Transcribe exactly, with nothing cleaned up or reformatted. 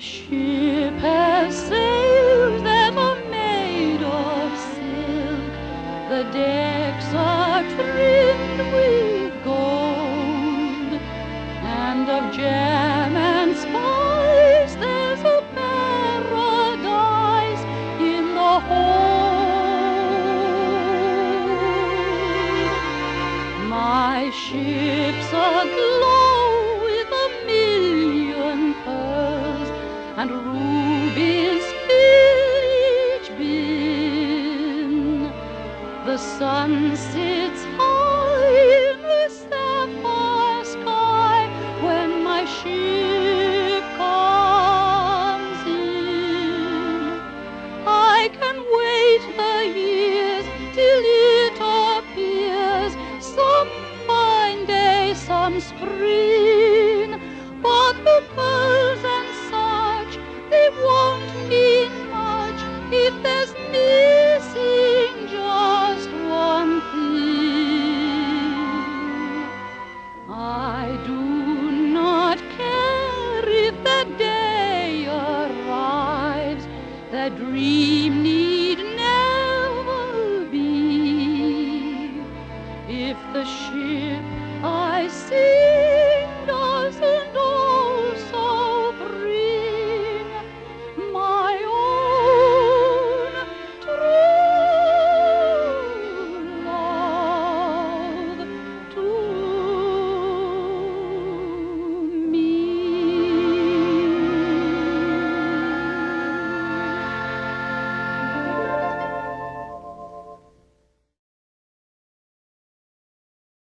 ship has sails that are made of silk. The decks are trimmed with gold, and of jam and spice there's a paradise in the hold. My ship's aglow with a million pearls, and rubies fill each bin. The sun sits high in the sapphire sky when my ship comes in. I can wait the years till it appears, some fine day, some spring, but the pearls and such, they won't mean much if there's missing just one thing. I do not care if that day arrives, that dream need never be. If the ship I see